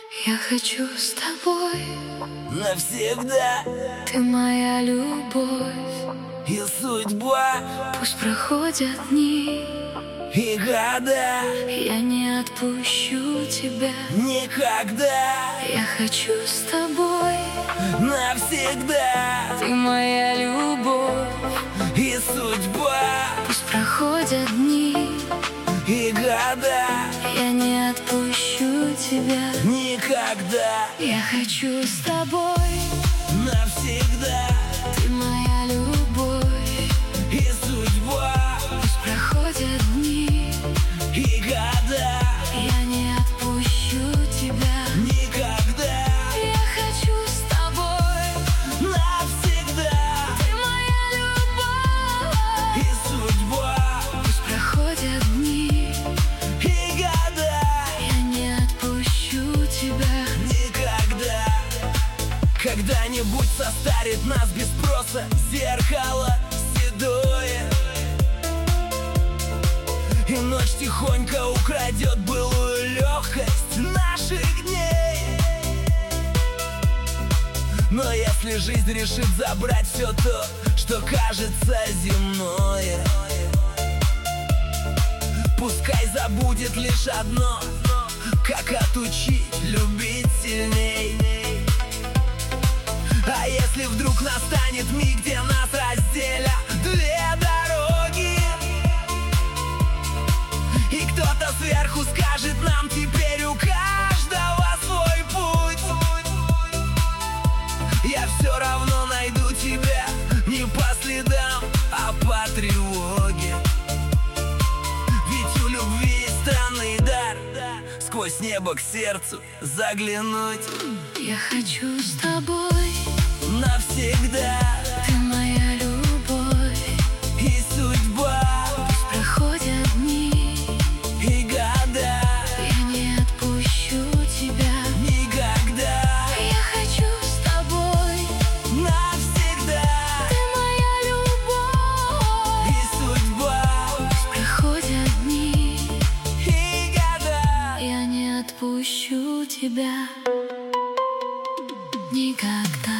Я хочу с тобой навсегда. Ты моя любовь И судьба, пусть проходят дни, и года, я не отпущу тебя никогда, Я хочу с тобой навсегда. Ты моя любовь И судьба, пусть проходят дни, и года, я не отпущу тебя никогда, Я хочу с тобой навсегда. Ты моя любовь И судьба, пусть проходят дни, и года, я не отпущу тебя никогда, Я хочу с тобой навсегда. Ты моя любовь И судьба, пусть проходят дни, и года, я не отпущу тебя никогда. Когда-нибудь состарит нас без спроса зеркало седое, и ночь тихонько украдет былую легкость наших дней. Но если жизнь решит забрать все то, что кажется земное, пускай забудет лишь одно, как отучить любить сильней. А если вдруг настанет миг, где нас разделят две дороги, и кто-то сверху скажет нам: теперь у каждого свой путь, я все равно найду тебя не по следам, а по тревоге. Ведь у любви есть странный дар сквозь небо к сердцу заглянуть. Я хочу с тобой Навсегда. Ты моя любовь И судьба, пусть проходят дни, и года, я не отпущу тебя никогда, Я хочу с тобой навсегда. Ты моя любовь И судьба, пусть проходят дни, и года, я не отпущу тебя никогда